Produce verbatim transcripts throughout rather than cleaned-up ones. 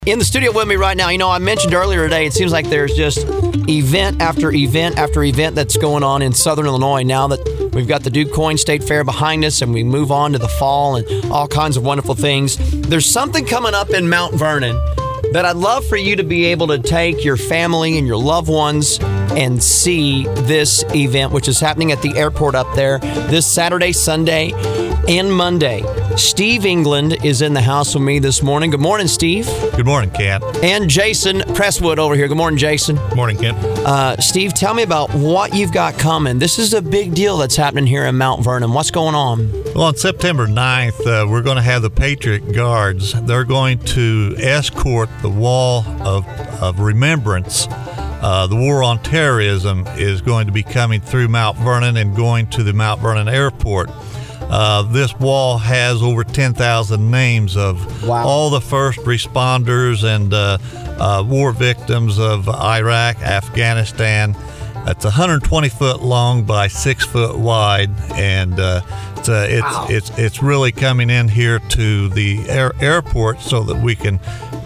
In the studio with me right now, you know, I mentioned earlier today, it seems like there's just event after event after event that's going on in Southern Illinois now that we've got the DuQuoin State Fair behind us and we move on to the fall and all kinds of wonderful things. There's something coming up in Mount Vernon that I'd love for you to be able to take your family and your loved ones and see this event, which is happening at the airport up there this Saturday, Sunday, and Monday. Steve England is in the house with me this morning. Good morning, Steve. Good morning, Kent. And Jason Presswood over here. Good morning, Jason. Good morning, Kent. Uh, Steve, tell me about what you've got coming. This is a big deal that's happening here in Mount Vernon. What's going on? Well, on September ninth, uh, we're going to have the Patriot Guards. They're going to escort the Wall of, of Remembrance. Uh, the War on Terrorism is going to be coming through Mount Vernon and going to the Mount Vernon Airport. Uh, this wall has over ten thousand names of wow. all the first responders and uh, uh, war victims of Iraq, Afghanistan. It's one hundred twenty foot long by six foot wide, and uh, it's, uh, it's, wow. it's it's really coming in here to the air, airport so that we can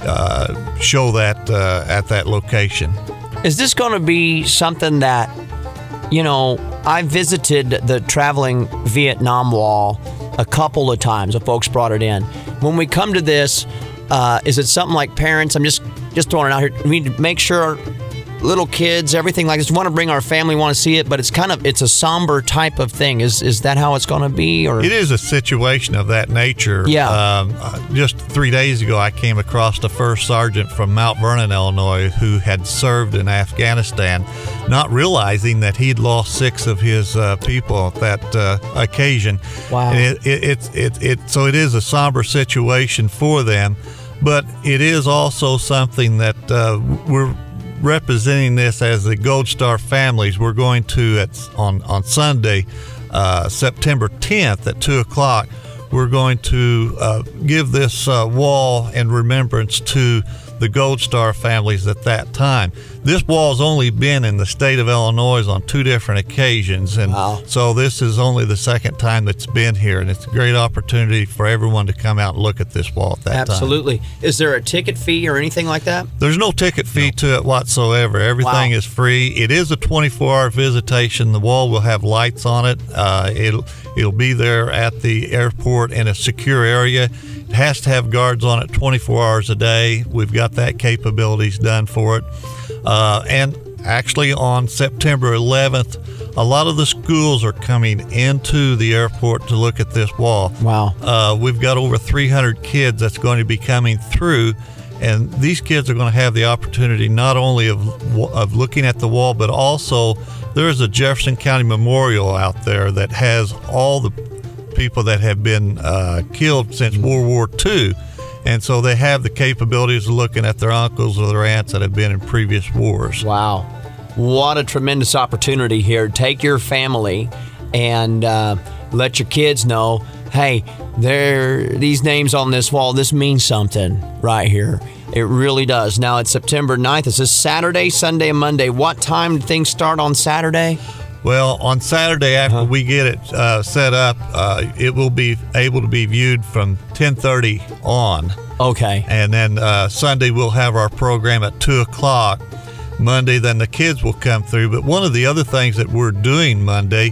uh, show that uh, at that location. Is this going to be something that, you know, I visited the traveling Vietnam Wall a couple of times. The folks brought it in. When we come to this, uh, is it something like parents? I'm just just throwing it out here. We need to make sure little kids, everything like this, want to bring our family, want to see it, but it's kind of it's a somber type of thing. Is is that how it's going to be? Or it is a situation of that nature. Yeah. Um, uh, just three days ago, I came across the first sergeant from Mount Vernon, Illinois, who had served in Afghanistan, not realizing that he'd lost six of his uh, people at that uh, occasion. Wow. And it, it, it, it, it, so it is a somber situation for them, but it is also something that uh, we're representing this as the Gold Star families. We're going to, at, on, on Sunday, uh, September tenth at two o'clock, we're going to uh, give this uh, wall in remembrance to the Gold Star families at that time. This wall's only been in the state of Illinois on two different occasions, and wow. so this is only the second time that's been here, and it's a great opportunity for everyone to come out and look at this wall at that Absolutely. time. Absolutely. Is there a ticket fee or anything like that? There's no ticket fee no. to it whatsoever. Everything wow. is free. It is a twenty-four hour visitation. The wall will have lights on it. Uh, it'll, it'll be there at the airport in a secure area. It has to have guards on it twenty-four hours a day. We've got that capabilities done for it. Uh, and actually on September eleventh, a lot of the schools are coming into the airport to look at this wall. Wow. Uh, we've got over three hundred kids that's going to be coming through, and these kids are going to have the opportunity not only of, of looking at the wall, but also there's a Jefferson County Memorial out there that has all the people that have been uh, killed since World War Two. And so they have the capabilities of looking at their uncles or their aunts that have been in previous wars. Wow. What a tremendous opportunity here. Take your family and uh, let your kids know, hey, there these names on this wall, this means something right here. It really does. Now, it's September ninth. It's this Saturday, Sunday, and Monday. What time do things start on Saturday? Well, on Saturday, after uh-huh. we get it uh, set up, uh, it will be able to be viewed from ten thirty on. Okay. And then uh, Sunday, we'll have our program at two o'clock. Monday, then the kids will come through. But one of the other things that we're doing Monday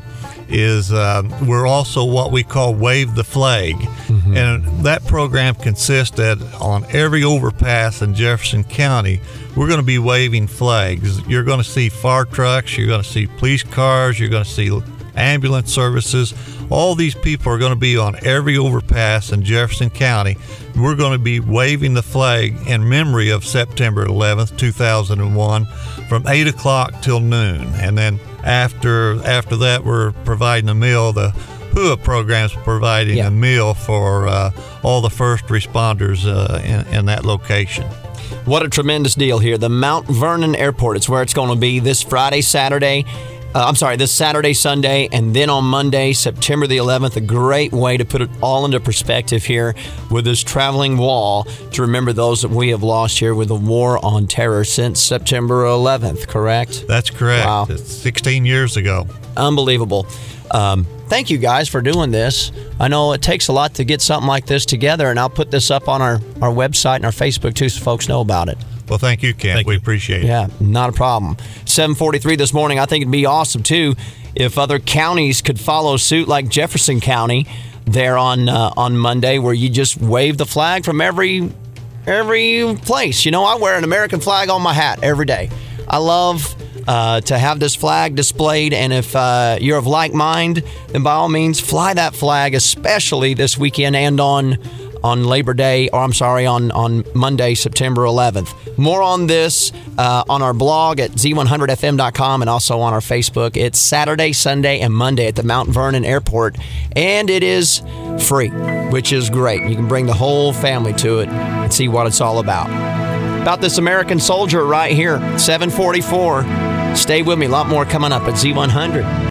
is um, we're also what we call Wave the Flag. Mm-hmm. And that program consists that on every overpass in Jefferson County, we're going to be waving flags. You're going to see fire trucks, you're going to see police cars, you're going to see ambulance services. All these people are going to be on every overpass in Jefferson County. We're going to be waving the flag in memory of September eleventh, two thousand one from eight o'clock till noon. And then after after that, we're providing a meal. The H U A program's providing yeah. a meal for uh, all the first responders uh, in, in that location. What a tremendous deal here. The Mount Vernon Airport. It's where it's going to be this Friday, Saturday, Uh, I'm sorry, this Saturday, Sunday, and then on Monday, September the eleventh. A great way to put it all into perspective here with this traveling wall to remember those that we have lost here with the war on terror since September eleventh, correct? That's correct. Wow. It's sixteen years ago. Unbelievable. Um, thank you guys for doing this. I know it takes a lot to get something like this together, and I'll put this up on our, our website and our Facebook too so folks know about it. Well, thank you, Kent. Thank we you. appreciate it. Yeah, not a problem. seven forty-three this morning. I think it'd be awesome, too, if other counties could follow suit like Jefferson County there on uh, on Monday, where you just wave the flag from every every place. You know, I wear an American flag on my hat every day. I love uh, to have this flag displayed, and if uh, you're of like mind, then by all means, fly that flag, especially this weekend and on on Labor Day, or I'm sorry, on, on Monday, September eleventh. More on this uh, on our blog at z one hundred f m dot com and also on our Facebook. It's Saturday, Sunday, and Monday at the Mount Vernon Airport, and it is free, which is great. You can bring the whole family to it and see what it's all about. About this American soldier right here, seven forty-four. Stay with me. A lot more coming up at Z one hundred.